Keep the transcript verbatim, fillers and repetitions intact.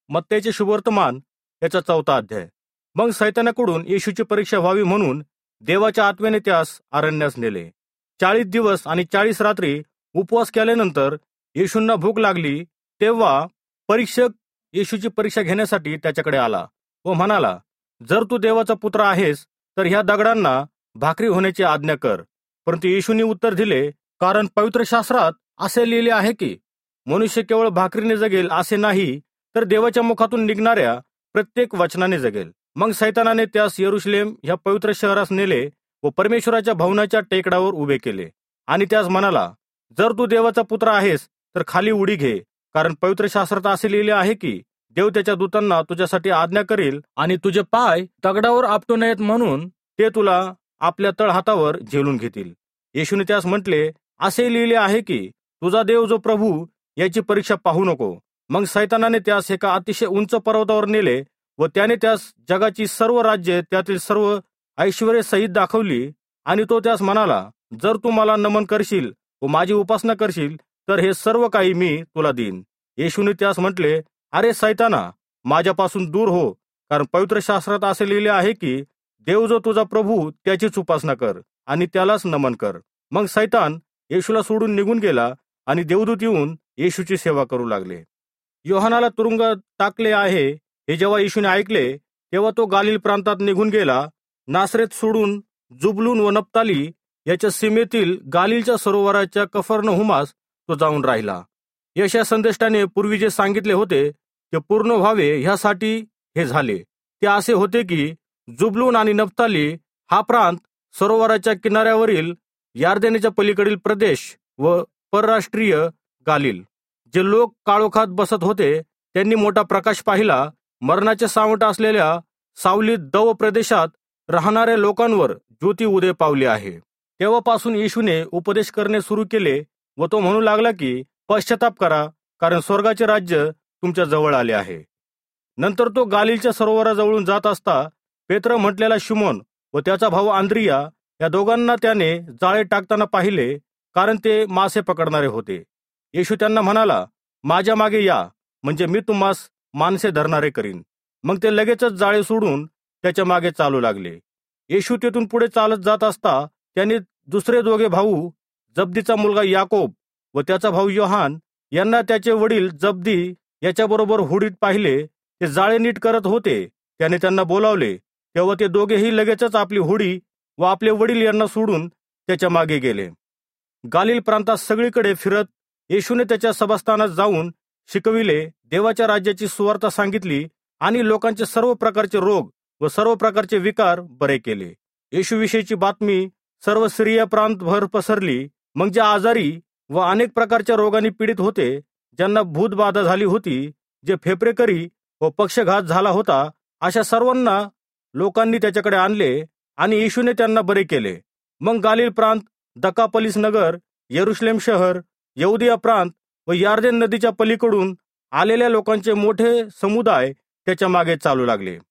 मत्तेचे शुभवर्तमान याचा चौथा अध्याय. मग सैतानाकडून येशूची परीक्षा व्हावी म्हणून देवाच्या आत्म्याने त्यास अरण्यास नेले. चाळीस दिवस आणि चाळीस रात्री उपवास केल्यानंतर येशूंना भूक लागली. तेव्हा परीक्षक येशूची परीक्षा घेण्यासाठी त्याच्याकडे आला व म्हणाला, जर तू देवाचा पुत्र आहेस तर ह्या दगडांना भाकरी होण्याची आज्ञा कर. परंतु येशूंनी उत्तर दिले, कारण पवित्र शास्त्रात असे लिहिले आहे की मनुष्य केवळ भाकरीने जगेल असे नाही, तर देवाच्या मुखातून निघणाऱ्या प्रत्येक वचनाने जगेल. मग सैतानाने त्यास यरुशलेम ह्या पवित्र शहरास नेले व परमेश्वराच्या भवनाच्या टेकडावर उभे केले आणि त्यास म्हणाला, जर तू देवाचा पुत्र आहेस तर खाली उडी घे, कारण पवित्र शास्त्रात असे लिहिले आहे की देव त्याच्या दूतांना तुझ्यासाठी आज्ञा करेल आणि तुझे पाय दगडावर आपटू नयेत म्हणून ते तुला आपल्या तळहातावर झेलून घेतील. येशूने त्यास म्हटले, असे लिहिले आहे की तुझा देव जो प्रभू याची परीक्षा पाहू नको. मग सैतानाने त्यास एका अतिशय उंच पर्वतावर नेले व त्याने त्यास जगाची सर्व राज्ये त्यातील सर्व ऐश्वर्य सहित दाखवली आणि तो त्यास म्हणाला, जर तू मला नमन करशील व माझी उपासना करशील तर हे सर्व काही मी तुला देईन. येशूने त्यास म्हटले, अरे सैताना, माझ्यापासून दूर हो, कारण पवित्र शास्त्रात असे लिहिले आहे की देव जो तुझा प्रभू त्याचीच उपासना कर आणि त्यालाच नमन कर. मग सैतान येशूला सोडून निघून गेला आणि देवदूत येऊन येशूची सेवा करू लागले. योहानाला तुरुंगात टाकले आहे हे जेव्हा येशूने ऐकले तेव्हा तो गालिल प्रांतात निघून गेला. नासरेत सोडून जुबलून व नप्ताली याच्या सीमेतील गालिलच्या सरोवराच्या कफरनहुमास तो जाऊन राहिला. यशया संदेष्टाने पूर्वी जे सांगितले होते ते पूर्ण व्हावे ह्यासाठी हे झाले. ते असे होते की जुबलून आणि नप्ताली हा प्रांत सरोवराच्या किनाऱ्यावरील यार्देनेच्या पलीकडील प्रदेश व परराष्ट्रीय गालिल. जे लोक काळोखात बसत होते त्यांनी मोठा प्रकाश पाहिला. मरणाचे सावट असलेल्या सावलीत दव प्रदेशात राहणाऱ्या लोकांवर ज्योती उदय पावली आहे. तेव्हापासून येशूने उपदेश करणे सुरू केले व तो म्हणू लागला की पश्चाताप करा, कारण स्वर्गाचे राज्य तुमच्या जवळ आले आहे. नंतर तो गालिलच्या सरोवराजवळून जात असता पेत्र म्हटलेला शिमोन व त्याचा भाऊ आंद्रिया या दोघांना त्याने जाळे टाकताना पाहिले, कारण ते मासे पकडणारे होते. येशू त्यांना म्हणाला, माझ्या मागे या, म्हणजे मी तुम्हास माणसे धरणारे करीन. मग ते लगेचच जाळे सोडून त्याच्या मागे चालू लागले. येशू तेथून पुढे चालत जात असता त्यांनी दुसरे दोघे भाऊ, जब्दीचा मुलगा याकोब व त्याचा भाऊ योहान यांना त्याचे वडील जब्दी याच्याबरोबर होडीत पाहिले. ते जाळे नीट करत होते. त्याने त्यांना बोलावले. तेव्हा ते दोघेही लगेचच आपली होडी व आपले वडील यांना सोडून त्याच्या मागे गेले. गालिल प्रांतात सगळीकडे फिरत येशूने त्याच्या सभास्थानात जाऊन शिकविले, देवाच्या राज्याची सुवार्ता सांगितली आणि लोकांचे सर्व प्रकारचे रोग व सर्व प्रकारचे विकार बरे केले. येशूविषयीची बातमी सर्व सिरिया प्रांतभर पसरली. मग ज्या आजारी व अनेक प्रकारच्या रोगांनी पीडित होते, ज्यांना भूतबाधा झाली होती, जे फेफरेकरी व पक्षघात झाला होता, अशा सर्वांना लोकांनी त्याच्याकडे आणले आणि येशूने त्यांना बरे केले. मग गालिल प्रांत, दकापलिस नगर, यरुशलेम शहर, यहुदिया प्रांत व यार्देन नदीच्या पलीकडून आलेल्या लोकांचे मोठे समुदाय त्याच्या मागे चालू लागले.